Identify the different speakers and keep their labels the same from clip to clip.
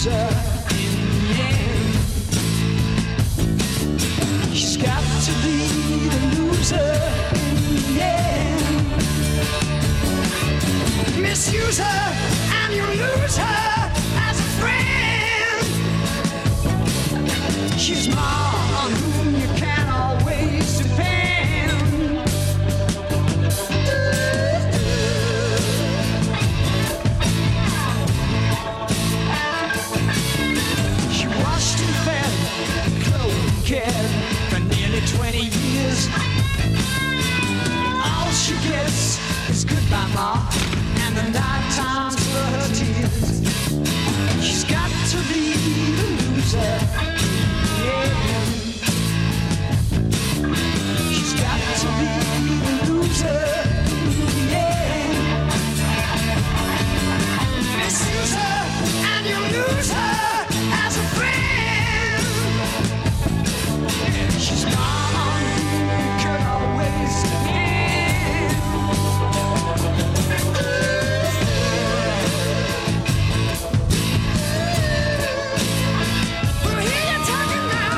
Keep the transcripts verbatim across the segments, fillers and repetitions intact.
Speaker 1: loser in the end. She's got to be the loser in the end. Misuse her and you lose her as a friend. She's more on whom you can always depend. She washed and fed, clothed and cared for nearly twenty years. All she gets is goodbye, Ma, and the night times for her tears. She's got to be the loser, yeah. She's got to be the loser, yeah. Misuse her and you lose her as a friend. She's mine, you could always depend. Well, here you're talking now.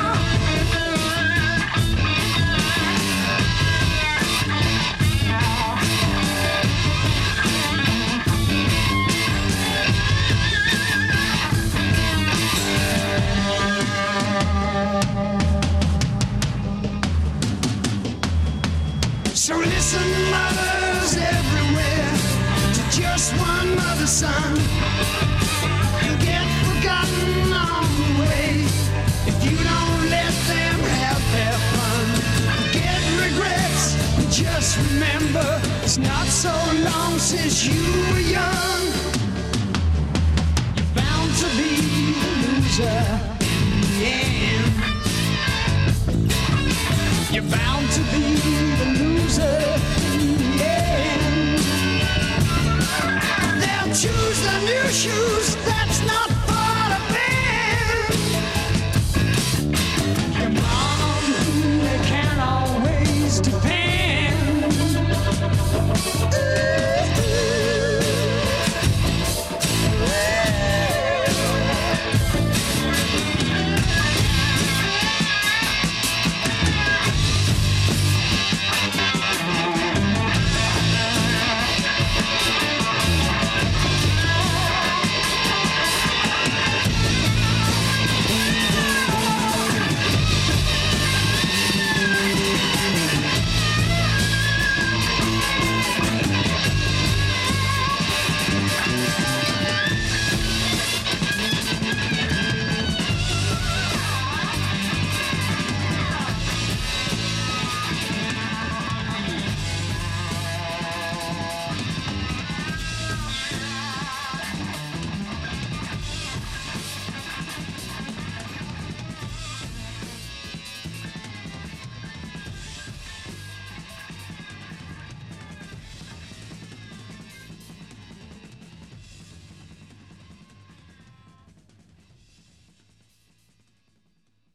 Speaker 1: So listen, mothers everywhere, to just one mother's son. You'll get forgotten on the way if you don't let them have their fun. Get regrets, and just remember it's not so long since you were young. You're bound to be the loser in the end. You're bound to be the loser in the end. They'll choose the new shoes